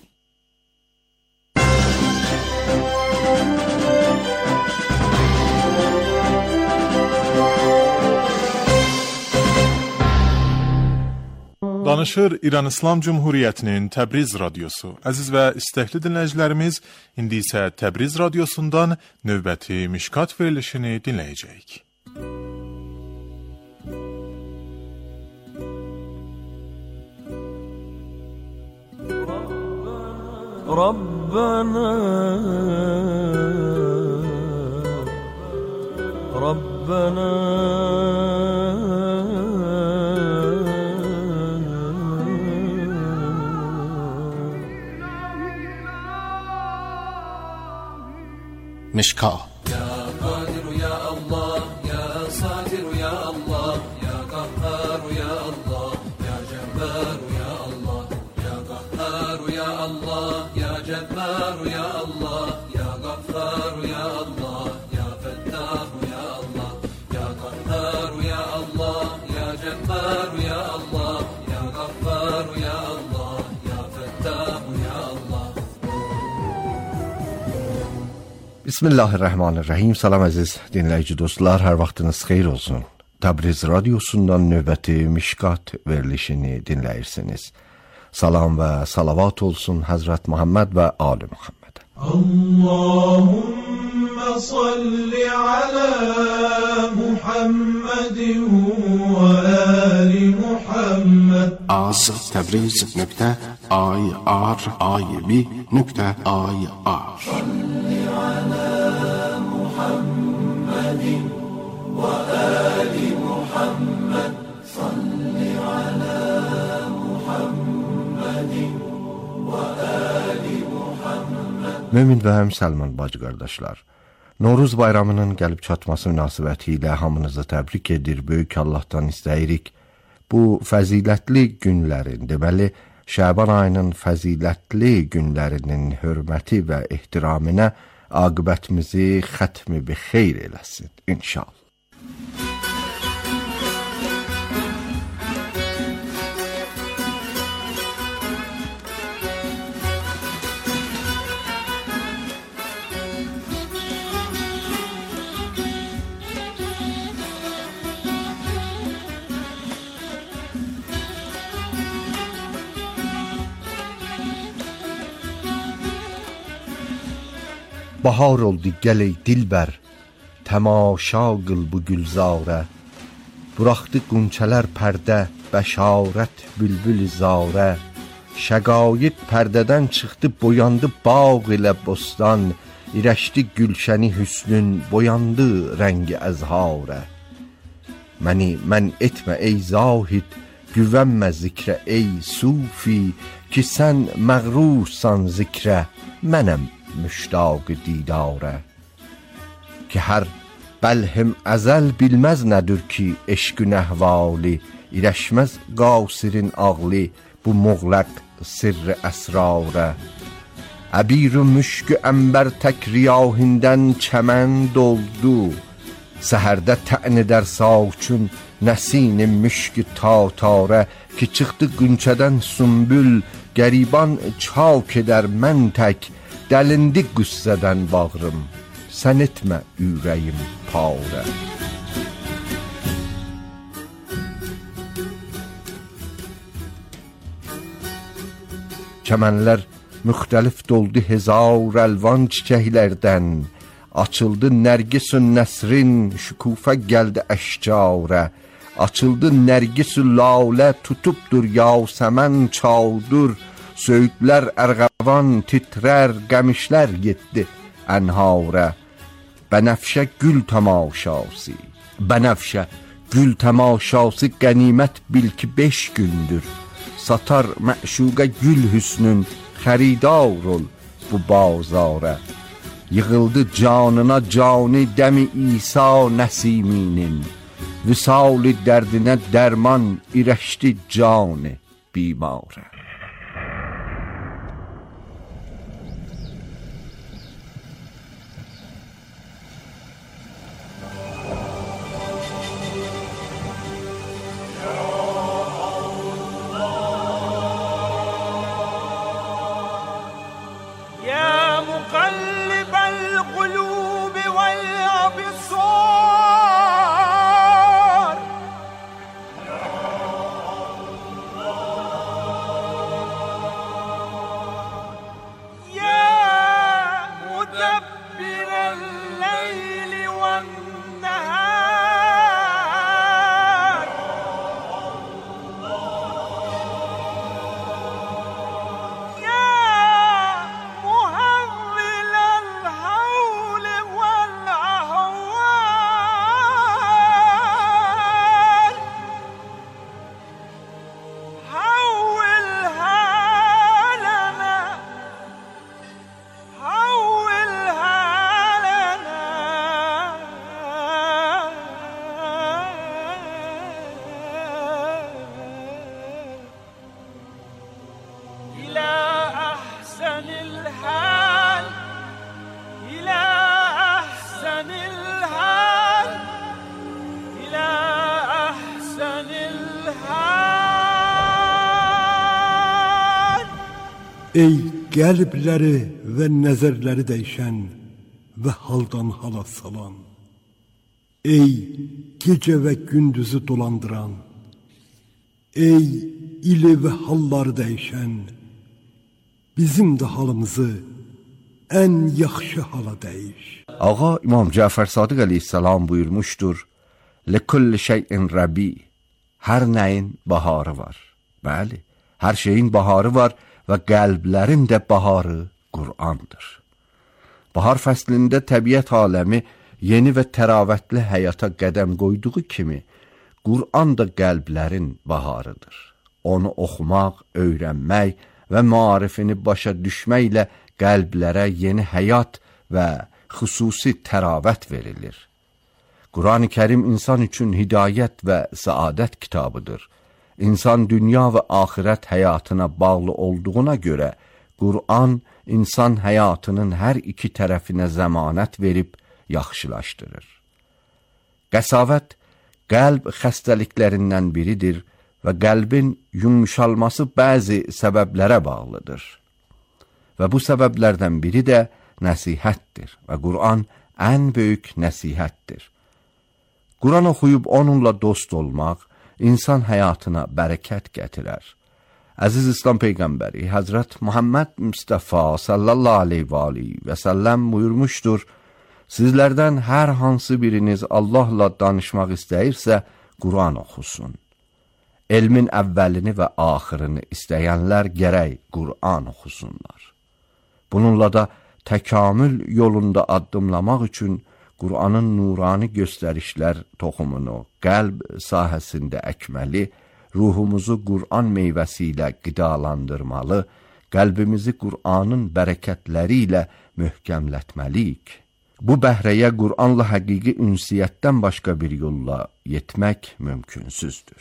Danışır İran İslam Cumhuriyyətinin Təbriz radiosu. Əziz və istəkli dinləyicilərimiz, indi isə Təbriz radiosundan növbəti Mişkat verilişini dinləyəcəyik. Rabbana Rabbana مشکا يا قادر يا الله يا ساتر يا الله يا قهار يا الله يا جبار يا الله يا قهار يا الله يا جبار يا الله يا غفار يا الله يا فتاح يا الله يا قهار يا الله يا جبار يا الله يا غفار يا الله يا فتاح يا الله. Bismillahirrahmanirrahim. Salam əziz dinləyici dostlar, hər vaxtınız xeyir olsun. Təbriz radiosundan növbəti Mişkat verilişini dinləyirsiniz. Salam və salavat olsun Həzrət Muhammed və Ali Muhammed. Allahümme salli ala Muhammedin və ali Muhammed. Az Təbriz nöqtə ay ar ay bi nöqtə ay ar. Salli ala Muhammedin və ali Muhammed. Salli ala Muhammedin və ali Muhammed. Mömin və müsəlman bacı qardaşlar, Novruz bayramının gəlib çatması münasibəti ilə hamınızı təbrik edir, böyük Allahdan istəyirik. Bu fəzilətli günlərin, deməli, Şəban ayının fəzilətli günlərinin hörməti və ehtiramına aqibətimizi xətmi bi xeyr eləsin, inşallah. Bahar oldu gəl ey dilbər, təmaşa qıl bu gülzarə. Buraxdı qunçələr pərdə, bəşarət bülbül zarə. Şəqayid pərdədən çıxdı, boyandı bağ ilə bostan. İrəşdi gülşəni hüsnün, boyandı rəngi əzharə. Məni mən etmə ey zahid, güvənmə zikrə ey sufi. Ki sən məğrursan zikrə, mənəm müştaq didarə. Ki hər bəlhim əzəl bilməz nədir ki eşqün əhvali. İrəşməz qasirin ağlı, bu muğlaq sirr əsrarə. Əbir-ü müşk-ü əmbər tək riyahindən çəmən doldu. Səhərdə tən edər sağçun nəsin-i müşk-ü tatarə. Ki çıxdı qünçədən sümbül, qəriban çak edər mən tək. Dəlindi qüssədən bağrım, sən etmə ürəyim parə. Çəmənlər müxtəlif doldu hezar əlvan çiçəklərdən. Açıldı nərgis-ü nəsrin, şükufə gəldi əşcarə. Açıldı nərgis-ü lalə, tutubdur yasəmən çağdır. Söğütlər ərğəvan titrər, qəmişlər yetdi ənharə. Bənəfşə gül tamaşası, bənəfşə gül tamaşası qənimət bil ki beş gündür. Satar məşuqə gül hüsnün, xəridar ol bu bazara. Yığıldı canına cani dəmi İsa nəsiminin. Vüsal-i dərdinə dərman, irəşdi cani bimarə. Ey qəlbləri və nəzərləri dəyişən və haldan hala salan, ey gecə və gündüzü dolandıran, ey ili və halları dəyişən, bizim də halımızı ən yaxşı hala dəyiş. Ağa İmam Cəfər Sadiq əleyhissalam buyurmuşdur, لِكُلِّ شَيْءٍ رَبِي, hər nəyin baharı var. Bəli, hər şeyin baharı var və qəlblərin də baharı Qur'andır. Bahar fəslində təbiət aləmi yeni və təravətli həyata qədəm qoyduğu kimi, Qur'an da qəlblərin baharıdır. Onu oxumaq, öyrənmək və maarifini başa düşməklə qəlblərə yeni həyat və xüsusi təravət verilir. Qur'an-ı Kərim insan üçün hidayət və səadət kitabıdır. İnsan dünya və axirət həyatına bağlı olduğuna görə, Qur'an insan həyatının hər iki tərəfinə zəmanət verib yaxşılaşdırır. Qəsavət qəlb xəstəliklərindən biridir və qəlbin yumuşalması bəzi səbəblərə bağlıdır. Və bu səbəblərdən biri də nəsihətdir və Qur'an ən böyük nəsihətdir. Qur'an oxuyub onunla dost olmaq, insan həyatına bərəkət gətirər. Əziz İslam Peyğəmbəri Həzrət Muhammed Mustafa sallallahu aleyhi və aleyhi və səlləm buyurmuşdur: Sizlərdən hər hansı biriniz Allahla danışmaq istəyirsə, Quran oxusun. Elmin əvvəlini və axırını istəyənlər gərək Quran oxusunlar. Bununla da təkamül yolunda addımlamaq üçün Quranın nurani göstərişlər toxumunu qəlb sahəsində əkməli, ruhumuzu Quran meyvəsi ilə qidalandırmalı, qəlbimizi Quranın bərəkətləri ilə möhkəmlətməliyik. Bu bəhrəyə Quranla həqiqi ünsiyyətdən başqa bir yolla yetmək mümkünsüzdür.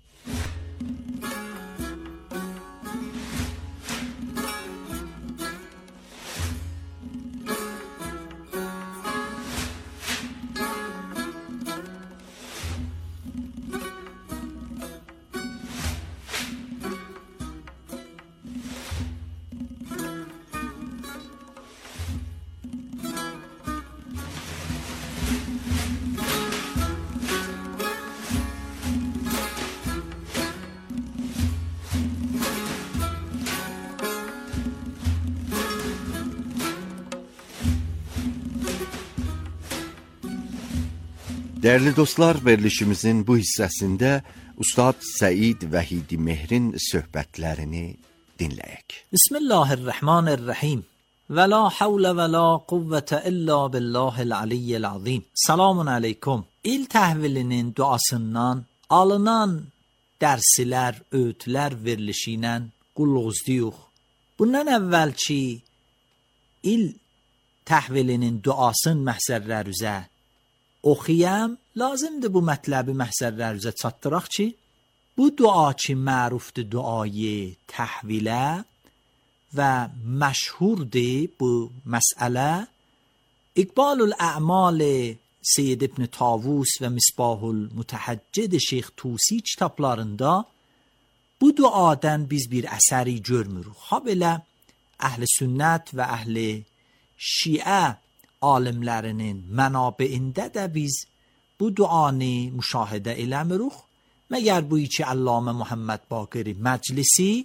Değerli dostlar, verilişimizin bu hissəsində Ustad Səid Vəhidi Mehrin söhbətlərini dinləyək. Bismillahirrahmanirrahim. Və la havlə və la quvvətə illa billahil aliyyil azim. Selamun aleykum. İl təhvilinin duasından alınan dərslər, öğütlər verilişi ilə qulluqzduyuq. Bundan əvvəl ki, il təhvilinin duasının məhzərlər üzə oxuyam, lazımdır bu mətləbi məhzərlər üzə çatdıraq ki, bu dua ki mərufdur duayı təhvilə və məşhurdur bu məsələ, İqbalul Ə'mal Seyyid İbn Tavus və Misbahul Mütəhəccid Şeyx Tusi kitablarında bu duadan biz bir əsəri görmürük. Ha belə əhl-i sünnət və əhl-i şiə alimlərinin mənabeində də biz bu duanı müşahidə eləmirik. Məgər bu iki Allamə Muhammed Baqiri Məclisi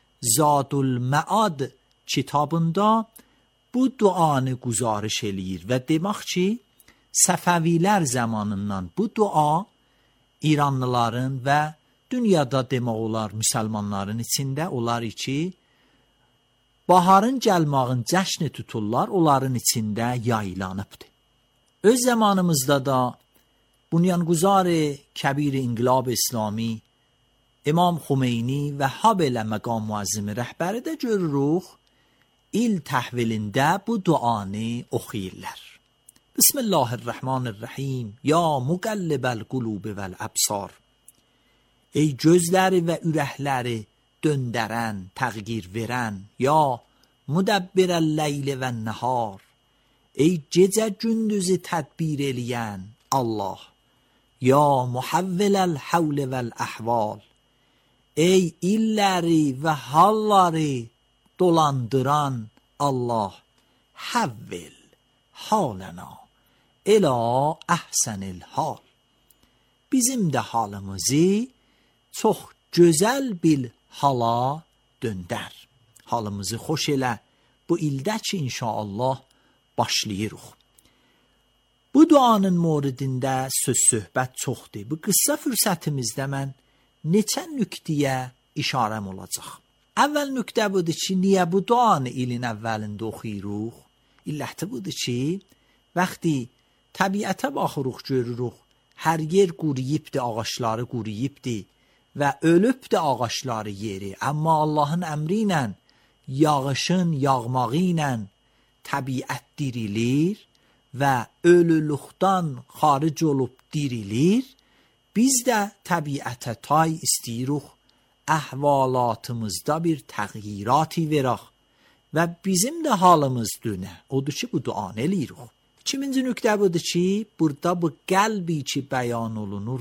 Zadul Məad kitabında bu duanı guzarış eləyir və demək ki, Səfəvilər zamanından bu dua İranlıların və dünyada demək olar müsəlmanların içində olar ki, baharın gəlmağın cəşni tuturlar, onların içində yayılanıbdır. Öz zamanımızda da Bunyanquzar-ı Kəbir-i İnqilab-ı İslami İmam Xumeyni və habelə məqam muazzimi rəhbəri də görürük, il təhvilində bu duanı oxuyurlar. Bismillahirrahmanirrahim. Ya muqallibəl qulubi vəl əbsar. Ey gözləri və ürəkləri döndərən, təğyir verən, ya müdəbbirəl leyli və nəhar, ey gecə gündüzü tədbir eləyən Allah, ya muhavviləl havli vəl əhval, ey illəri və halları dolandıran Allah, havvil halena ilə əhsənil hal. Bizim də halımızı çox gözəl bil hala döndər. Halımızı xoş elə bu ildə ki, inşallah başlayırıq. Bu duanın moridində söz-söhbət çoxdur. Bu qısa fürsətimizdə mən neçə nüqtəyə işarəm olacaq. Əvvəl nüqtə budur ki, niyə bu duanı ilin əvvəlində oxuyuruq? İlləti budur ki, vaxtı təbiətə baxırıq, görürük, hər yer quruyibdir, ağaçları quruyibdir və ölübdür ağaçları yeri. Amma Allahın əmri ilə, yağışın yağmağı ilə təbiət dirilir və ölülükdən xaric olub dirilir. Biz də təbiətə tay istəyirik, əhvalatımızda bir təğyirati verək və bizim də halımız dönə. Odur ki, bu duanı eləyirik. İkinci nüqtə budur ki, burada bu qəlbi ki bəyan olunur